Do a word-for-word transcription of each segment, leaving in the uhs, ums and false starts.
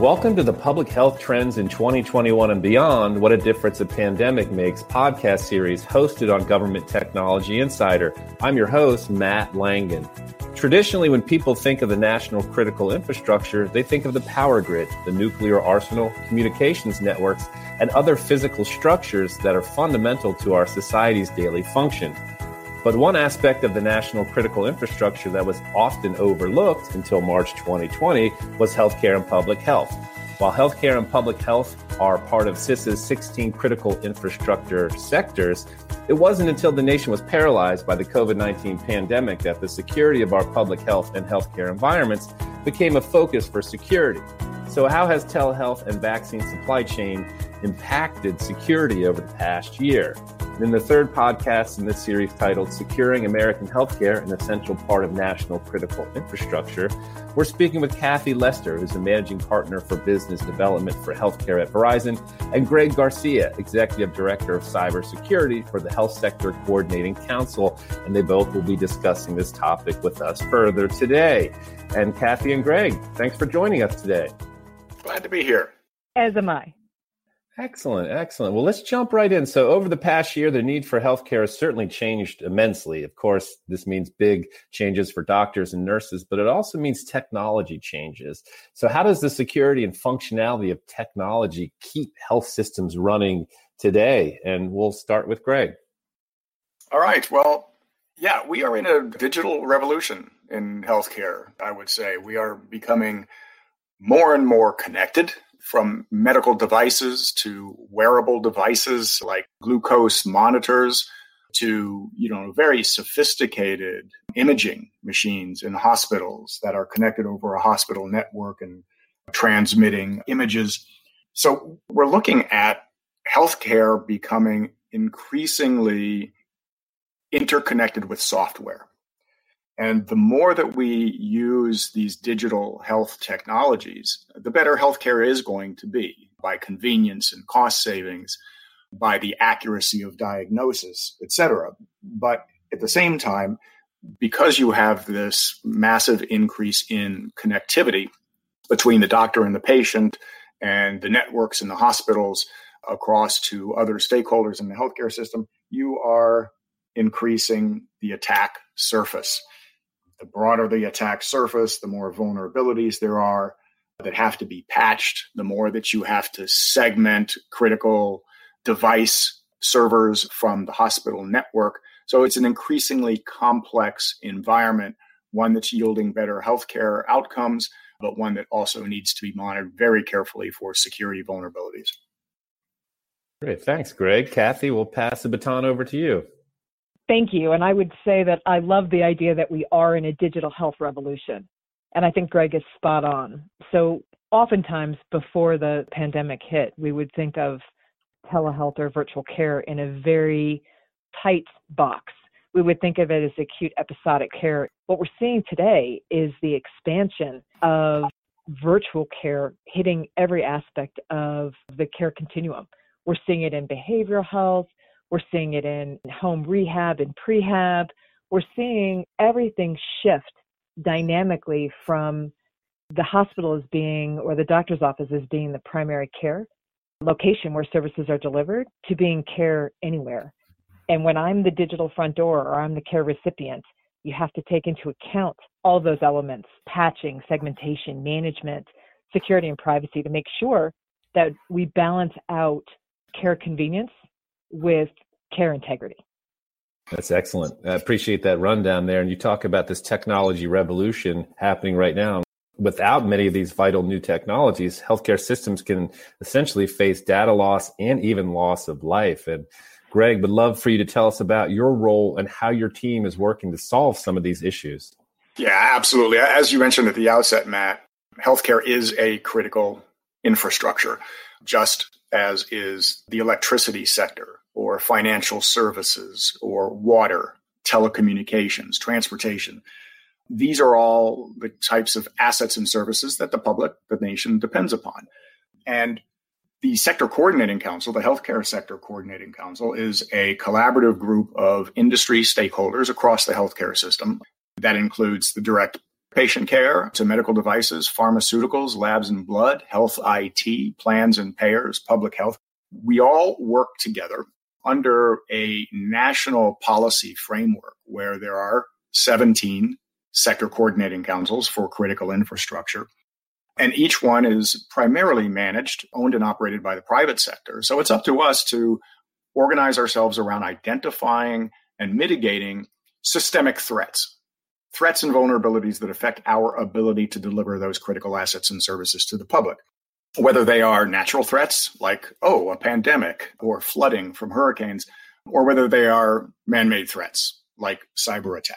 Welcome to the Public Health Trends in twenty twenty-one and Beyond, What a Difference a Pandemic Makes podcast series hosted on Government Technology Insider. I'm your host, Matt Langen. Traditionally, when people think of the national critical infrastructure, they think of the power grid, the nuclear arsenal, communications networks, and other physical structures that are fundamental to our society's daily function. But one aspect of the national critical infrastructure that was often overlooked until March twenty twenty was healthcare and public health. While healthcare and public health are part of C I S's sixteen critical infrastructure sectors, it wasn't until the nation was paralyzed by the COVID nineteen pandemic that the security of our public health and healthcare environments became a focus for security. So how has telehealth and vaccine supply chain impacted security over the past year? In the third podcast in this series titled Securing American Healthcare, an Essential Part of National Critical Infrastructure, we're speaking with Kathy Lester, who's a managing partner for business development for healthcare at Verizon, and Greg Garcia, executive director of cybersecurity for the Health Sector Coordinating Council. And they both will be discussing this topic with us further today. And Kathy and Greg, thanks for joining us today. Glad to be here. As am I. Excellent, excellent. Well, let's jump right in. So over the past year, the need for healthcare has certainly changed immensely. Of course, this means big changes for doctors and nurses, but it also means technology changes. So how does the security and functionality of technology keep health systems running today? And we'll start with Greg. All right. Well, yeah, we are in a digital revolution in healthcare, I would say. We are becoming more and more connected, from medical devices to wearable devices like glucose monitors to, you know, very sophisticated imaging machines in hospitals that are connected over a hospital network and transmitting images. So we're looking at healthcare becoming increasingly interconnected with software. And the more that we use these digital health technologies, the better healthcare is going to be by convenience and cost savings, by the accuracy of diagnosis, et cetera. But at the same time, because you have this massive increase in connectivity between the doctor and the patient and the networks in the hospitals across to other stakeholders in the healthcare system, you are increasing the attack surface. The broader the attack surface, the more vulnerabilities there are that have to be patched, the more that you have to segment critical device servers from the hospital network. So it's an increasingly complex environment, one that's yielding better healthcare outcomes, but one that also needs to be monitored very carefully for security vulnerabilities. Great. Thanks, Greg. Kathy, we'll pass the baton over to you. Thank you. And I would say that I love the idea that we are in a digital health revolution. And I think Greg is spot on. So oftentimes before the pandemic hit, we would think of telehealth or virtual care in a very tight box. We would think of it as acute episodic care. What we're seeing today is the expansion of virtual care hitting every aspect of the care continuum. We're seeing it in behavioral health. We're seeing it in home rehab and prehab. We're seeing everything shift dynamically from the hospital as being, or the doctor's office as being the primary care location where services are delivered, to being care anywhere. And when I'm the digital front door or I'm the care recipient, you have to take into account all those elements: patching, segmentation, management, security, and privacy, to make sure that we balance out care convenience with care integrity. That's excellent. I appreciate that rundown there. And you talk about this technology revolution happening right now. Without many of these vital new technologies, healthcare systems can essentially face data loss and even loss of life. And Greg, would love for you to tell us about your role and how your team is working to solve some of these issues. Yeah, absolutely. As you mentioned at the outset, Matt, healthcare is a critical infrastructure, just as is the electricity sector, or financial services, or water, telecommunications, transportation. These are all the types of assets and services that the public, the nation, depends upon. And the Sector Coordinating Council, the Healthcare Sector Coordinating Council, is a collaborative group of industry stakeholders across the healthcare system that includes the direct patient care to medical devices, pharmaceuticals, labs and blood, health I T, plans and payers, public health. We all work together under a national policy framework where there are seventeen sector coordinating councils for critical infrastructure. And each one is primarily managed, owned and operated by the private sector. So it's up to us to organize ourselves around identifying and mitigating systemic threats, threats and vulnerabilities that affect our ability to deliver those critical assets and services to the public. Whether they are natural threats like, oh, a pandemic or flooding from hurricanes, or whether they are man-made threats like cyber attack.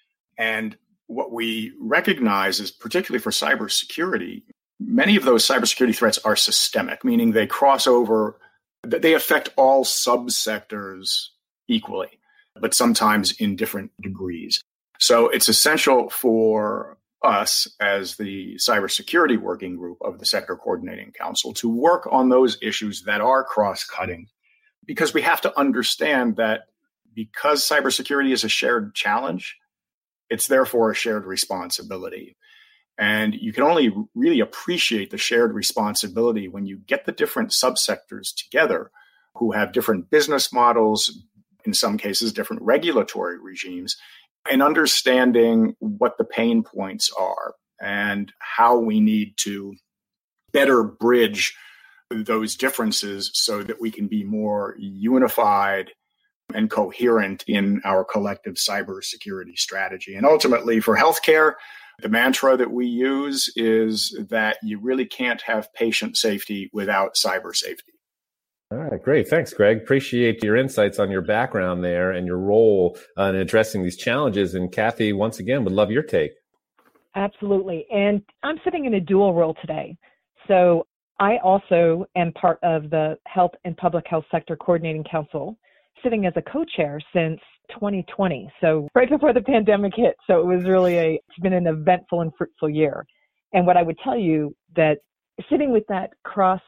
And what we recognize is, particularly for cybersecurity, many of those cybersecurity threats are systemic, meaning they cross over, they affect all subsectors equally, but sometimes in different degrees. So it's essential for us as the cybersecurity working group of the Sector Coordinating Council to work on those issues that are cross-cutting, because we have to understand that because cybersecurity is a shared challenge, it's therefore a shared responsibility. And you can only really appreciate the shared responsibility when you get the different subsectors together who have different business models, in some cases, different regulatory regimes, and understanding what the pain points are and how we need to better bridge those differences so that we can be more unified and coherent in our collective cybersecurity strategy. And ultimately, for healthcare, the mantra that we use is that you really can't have patient safety without cyber safety. All right, great. Thanks, Greg. Appreciate your insights on your background there and your role uh, in addressing these challenges. And Kathy, once again, would love your take. Absolutely. And I'm sitting in a dual role today. So I also am part of the Health and Public Health Sector Coordinating Council, sitting as a co-chair since twenty twenty. So right before the pandemic hit. So it was really a, it's been an eventful and fruitful year. And what I would tell you that sitting with that cross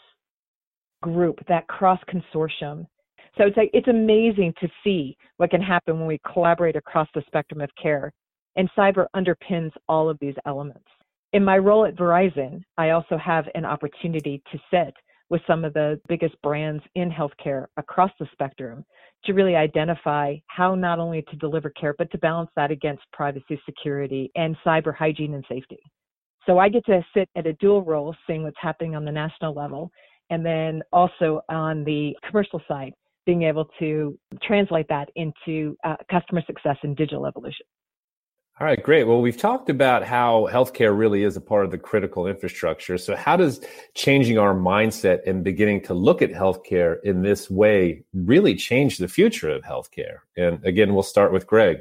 group, that cross consortium. So it's like, it's amazing to see what can happen when we collaborate across the spectrum of care. And cyber underpins all of these elements. In my role at Verizon, I also have an opportunity to sit with some of the biggest brands in healthcare across the spectrum to really identify how not only to deliver care, but to balance that against privacy, security, and cyber hygiene and safety. So I get to sit at a dual role, seeing what's happening on the national level, and then also on the commercial side, being able to translate that into uh, customer success and digital evolution. All right, great. Well, we've talked about how healthcare really is a part of the critical infrastructure. So how does changing our mindset and beginning to look at healthcare in this way really change the future of healthcare? And again, we'll start with Greg.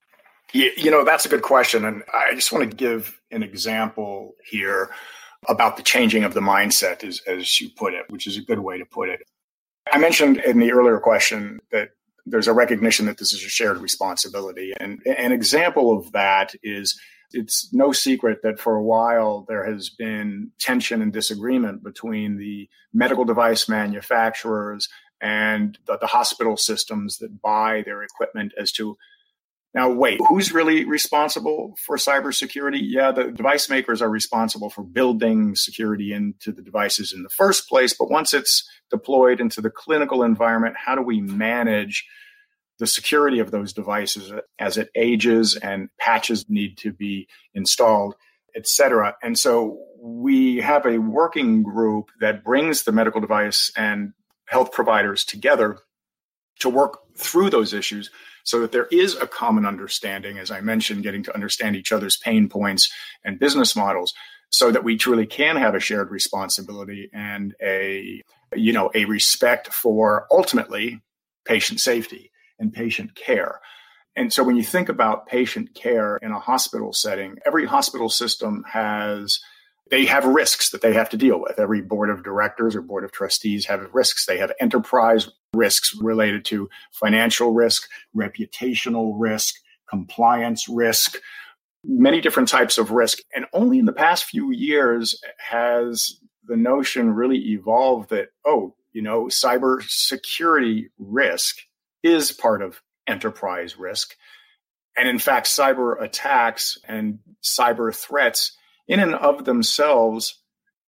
You know, that's a good question. And I just want to give an example here about the changing of the mindset, as, as you put it, which is a good way to put it. I mentioned in the earlier question that there's a recognition that this is a shared responsibility. And an example of that is, it's no secret that for a while there has been tension and disagreement between the medical device manufacturers and the, the hospital systems that buy their equipment as to, now, wait, who's really responsible for cybersecurity? Yeah, the device makers are responsible for building security into the devices in the first place. But once it's deployed into the clinical environment, how do we manage the security of those devices as it ages and patches need to be installed, et cetera? And so we have a working group that brings the medical device and health providers together to work through those issues, so that there is a common understanding, as I mentioned, getting to understand each other's pain points and business models, so that we truly can have a shared responsibility and a, you know, a respect for ultimately patient safety and patient care. And so when you think about patient care in a hospital setting, every hospital system has They have risks that they have to deal with. Every board of directors or board of trustees have risks. They have enterprise risks related to financial risk, reputational risk, compliance risk, many different types of risk. And only in the past few years has the notion really evolved that, oh, you know, cybersecurity risk is part of enterprise risk. And in fact, cyber attacks and cyber threats in and of themselves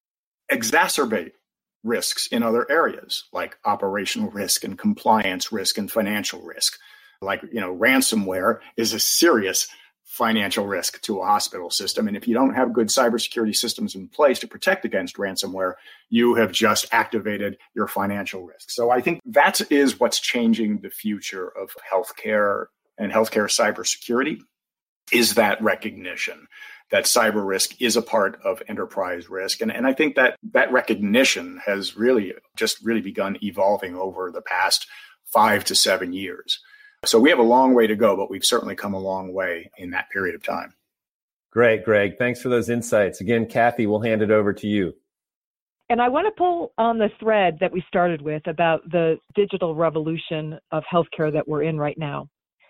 exacerbate risks in other areas like operational risk and compliance risk and financial risk. Like, you know, ransomware is a serious financial risk to a hospital system. And if you don't have good cybersecurity systems in place to protect against ransomware, you have just activated your financial risk. So I think that is what's changing the future of healthcare and healthcare cybersecurity, is that recognition that cyber risk is a part of enterprise risk. And, and I think that that recognition has really just really begun evolving over the past five to seven years. So we have a long way to go, but we've certainly come a long way in that period of time. Great, Greg. Thanks for those insights. Again, Kathy, we'll hand it over to you. And I want to pull on the thread that we started with about the digital revolution of healthcare that we're in right now.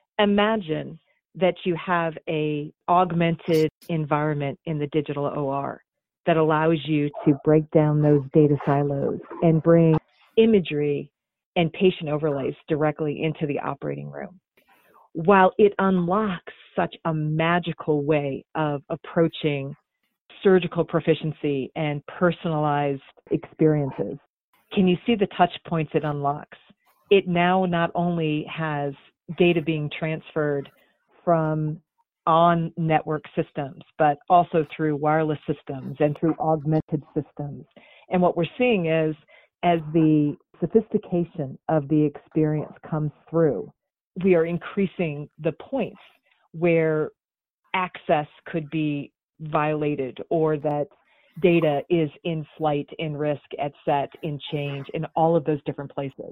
Imagine that you have a augmented environment in the digital O R that allows you to break down those data silos and bring imagery and patient overlays directly into the operating room. While it unlocks such a magical way of approaching surgical proficiency and personalized experiences, can you see the touch points it unlocks? It now not only has data being transferred from on-network systems, but also through wireless systems and through augmented systems. And what we're seeing is, as the sophistication of the experience comes through, we are increasing the points where access could be violated or that data is in flight, in risk, at set, in change, in all of those different places.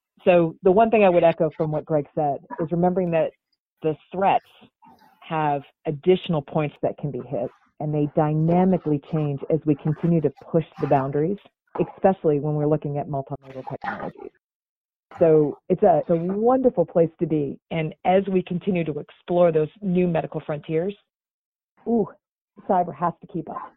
So the one thing I would echo from what Greg said is remembering that the threats have additional points that can be hit, and they dynamically change as we continue to push the boundaries, especially when we're looking at multimodal technologies. So it's a, it's a wonderful place to be. And as we continue to explore those new medical frontiers, ooh, cyber has to keep up.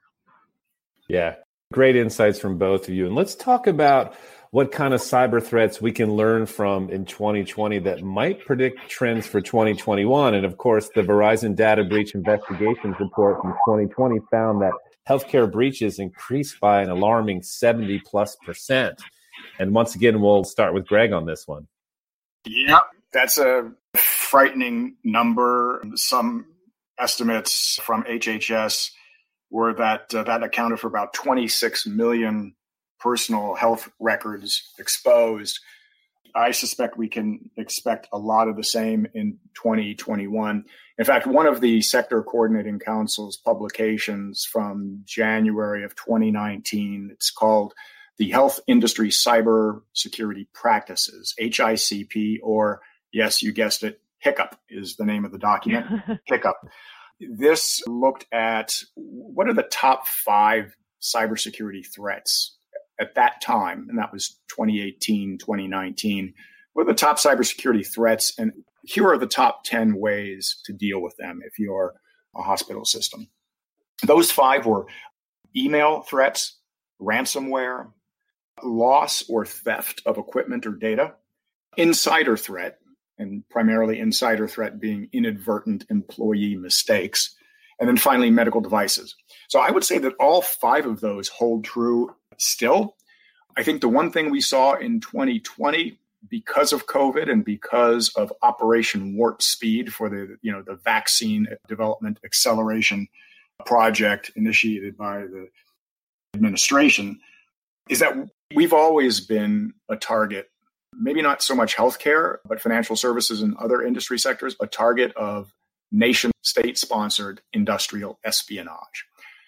Yeah, great insights from both of you. And let's talk about what kind of cyber threats we can learn from in twenty twenty that might predict trends for twenty twenty-one. And of course, the Verizon Data Breach Investigations report from twenty twenty found that healthcare breaches increased by an alarming seventy plus percent. And once again, we'll start with Greg on this one. Yeah, that's a frightening number. Some estimates from H H S were that uh, that accounted for about twenty-six million personal health records exposed. I suspect we can expect a lot of the same in twenty twenty-one. In fact, one of the Sector Coordinating Council's publications from January of twenty nineteen, it's called the Health Industry Cyber Security Practices, H I C P, or yes, you guessed it, HICCUP is the name of the document, HICCUP. This looked at what are the top five cybersecurity threats at that time, and that was twenty eighteen, twenty nineteen. What are the top cybersecurity threats? And here are the top ten ways to deal with them if you're a hospital system. Those five were email threats, ransomware, loss or theft of equipment or data, insider threat, and primarily insider threat being inadvertent employee mistakes, and then finally medical devices. So I would say that all five of those hold true still. I think the one thing we saw in twenty twenty, because of COVID and because of Operation Warp Speed for the, you know, the vaccine development acceleration project initiated by the administration, is that we've always been a target, maybe not so much healthcare, but financial services and other industry sectors, a target of nation state-sponsored industrial espionage.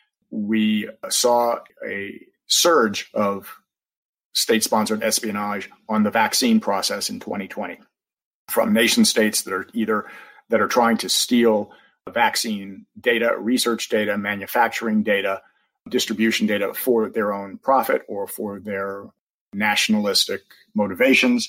We saw a surge of state-sponsored espionage on the vaccine process in twenty twenty from nation states that are either that are trying to steal vaccine data, research data, manufacturing data, distribution data for their own profit or for their nationalistic motivations.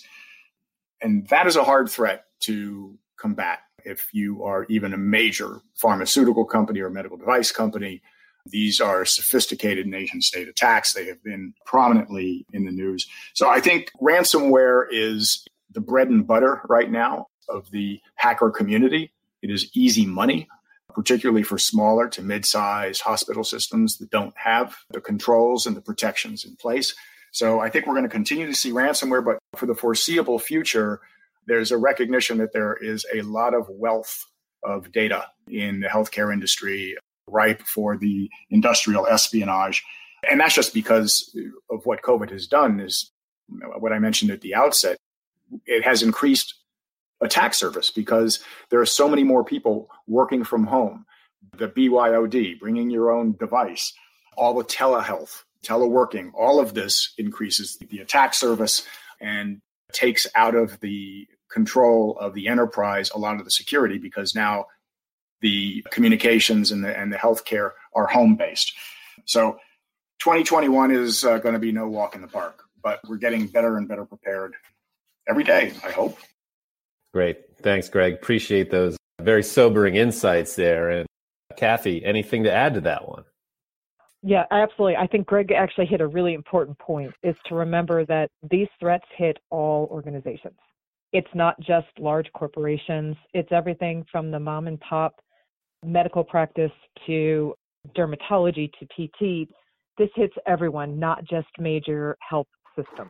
And that is a hard threat to combat. If you are even a major pharmaceutical company or medical device company, these are sophisticated nation-state attacks. They have been prominently in the news. So I think ransomware is the bread and butter right now of the hacker community. It is easy money, particularly for smaller to mid-sized hospital systems that don't have the controls and the protections in place. So I think we're going to continue to see ransomware, but for the foreseeable future, there's a recognition that there is a lot of wealth of data in the healthcare industry ripe for the industrial espionage. And that's just because of what COVID has done is what I mentioned at the outset. It has increased attack surface because there are so many more people working from home. The B Y O D, bringing your own device, all the telehealth, teleworking, all of this increases the attack surface and takes out of the control of the enterprise a lot of the security because now the communications and the, and the healthcare are home-based. So twenty twenty-one is uh, going to be no walk in the park, but we're getting better and better prepared every day, I hope. Great. Thanks, Greg. Appreciate those very sobering insights there. And Kathy, anything to add to that one? Yeah, absolutely. I think Greg actually hit a really important point, is to remember that these threats hit all organizations. It's not just large corporations. It's everything from the mom and pop medical practice to dermatology to P T. This hits everyone, not just major health systems.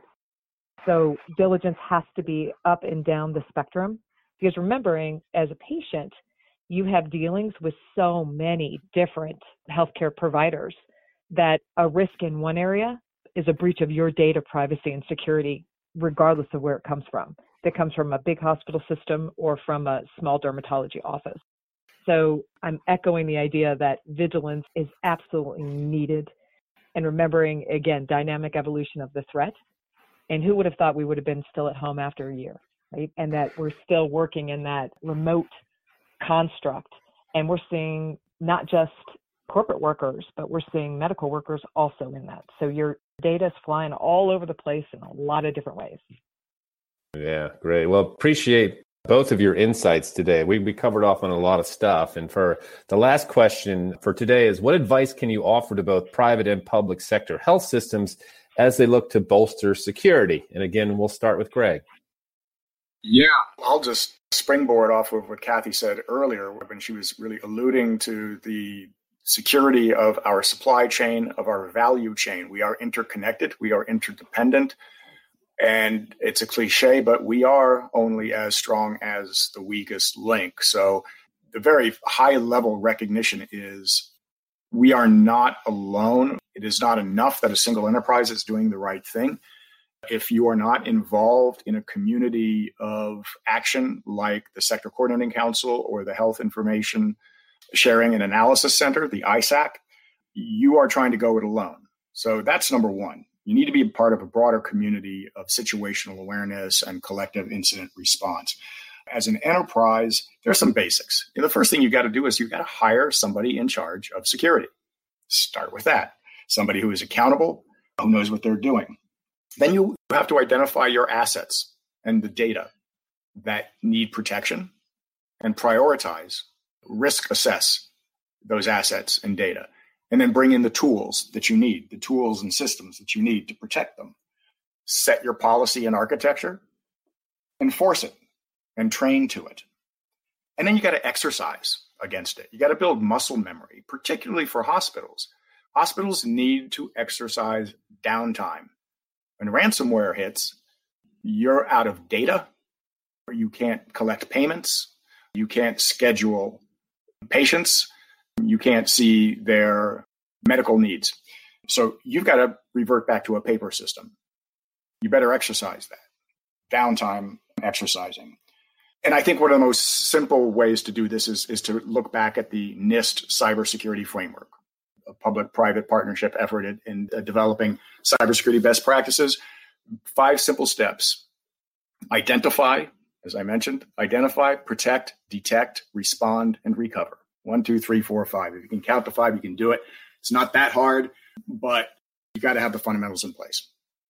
So diligence has to be up and down the spectrum, because remembering, as a patient, you have dealings with so many different healthcare providers that a risk in one area is a breach of your data privacy and security, regardless of where it comes from. That comes from a big hospital system or from a small dermatology office. So I'm echoing the idea that vigilance is absolutely needed. And remembering, again, dynamic evolution of the threat. And who would have thought we would have been still at home after a year, right? And that we're still working in that remote construct. And we're seeing not just corporate workers, but we're seeing medical workers also in that. So your data is flying all over the place in a lot of different ways. Yeah, great. Well, appreciate both of your insights today. We, we covered off on a lot of stuff. And for the last question for today is, what advice can you offer to both private and public sector health systems as they look to bolster security? And again, we'll start with Greg. Yeah, I'll just springboard off of what Kathy said earlier when she was really alluding to the security of our supply chain, of our value chain. We are interconnected. We are interdependent. And it's a cliche, but we are only as strong as the weakest link. So the very high level recognition is we are not alone. It is not enough that a single enterprise is doing the right thing. If you are not involved in a community of action like the Sector Coordinating Council or the Health Information Sharing and Analysis Center, the I S A C, you are trying to go it alone. So that's number one. You need to be a part of a broader community of situational awareness and collective incident response. As an enterprise, there's some basics. And the first thing you got to do is you got to hire somebody in charge of security. Start with that. Somebody who is accountable, who knows what they're doing. Then you have to identify your assets and the data that need protection and prioritize, risk assess those assets and data. And then bring in the tools that you need, the tools and systems that you need to protect them. Set your policy and architecture, enforce it, and train to it. And then you got to exercise against it. You got to build muscle memory, particularly for hospitals. Hospitals need to exercise downtime. When ransomware hits, you're out of data, or you can't collect payments, you can't schedule patients, you can't see their medical needs. So you've got to revert back to a paper system. You better exercise that. Downtime, exercising. And I think one of the most simple ways to do this is, is to look back at the NIST cybersecurity framework, a public-private partnership effort in, in uh, developing cybersecurity best practices. Five simple steps. Identify, as I mentioned, identify, protect, detect, respond, and recover. One, two, three, four, five. If you can count to five, you can do it. It's not that hard, but you got to have the fundamentals in place.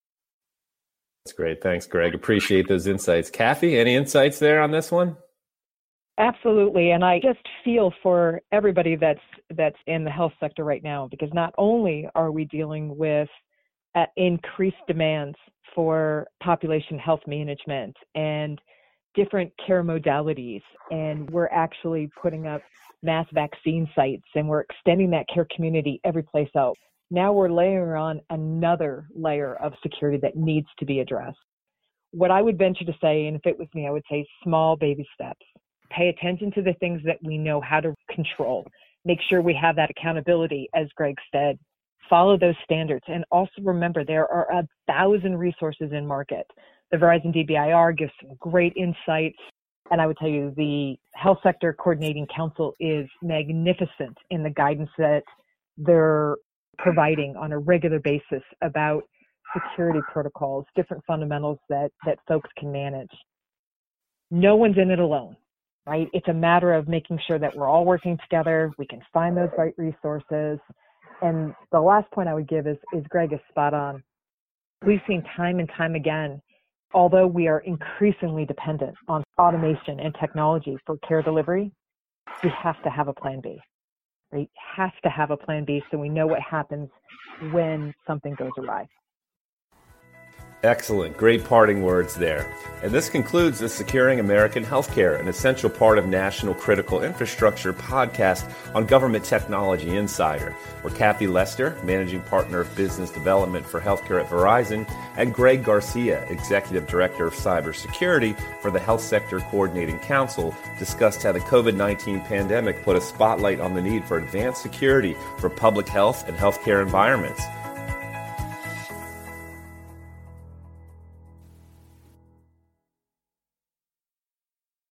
That's great. Thanks, Greg. Appreciate those insights. Kathy, any insights there on this one? Absolutely. And I just feel for everybody that's that's in the health sector right now, because not only are we dealing with uh, increased demands for population health management and different care modalities, and we're actually putting up mass vaccine sites, and we're extending that care community every place else. Now we're layering on another layer of security that needs to be addressed. What I would venture to say, and if it was me, I would say small baby steps. Pay attention to the things that we know how to control. Make sure we have that accountability, as Greg said. Follow those standards. And also remember, there are a thousand resources in market. The Verizon D B I R gives some great insights. And I would tell you, the Health Sector Coordinating Council is magnificent in the guidance that they're providing on a regular basis about security protocols, different fundamentals that, that folks can manage. No one's in it alone, right? It's a matter of making sure that we're all working together. We can find those right resources. And the last point I would give is, is Greg is spot on. We've seen time and time again, although we are increasingly dependent on automation and technology for care delivery, we have to have a plan B. We have to have a plan B so we know what happens when something goes awry. Excellent. Great parting words there. And this concludes the Securing American Healthcare, an essential part of national critical infrastructure podcast on Government Technology Insider. We're Kathy Lester, Managing Partner of Business Development for Healthcare at Verizon, and Greg Garcia, Executive Director of Cybersecurity for the Health Sector Coordinating Council, discussed how the covid nineteen pandemic put a spotlight on the need for advanced security for public health and healthcare environments.